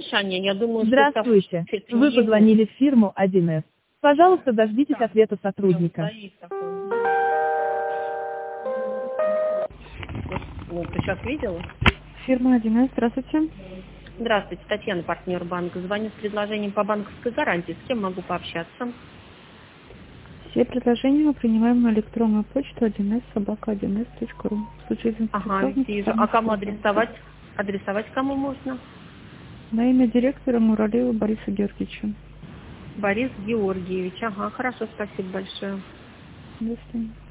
Мишаня, я думаю, Здравствуйте. Вы позвонили в фирму 1С. Пожалуйста, дождитесь ответа сотрудника. Вот, ты сейчас видела? Фирма 1С, здравствуйте. Здравствуйте, Татьяна, партнер банка. Звоню с предложением по банковской гарантии. С кем могу пообщаться? Все предложения мы принимаем на электронную почту 1s@1s.ru. Ага, вижу. А кому адресовать? Адресовать кому можно? На имя директора Муралеева Бориса Георгиевича. Борис Георгиевич. Ага, хорошо, спасибо большое. До свидания.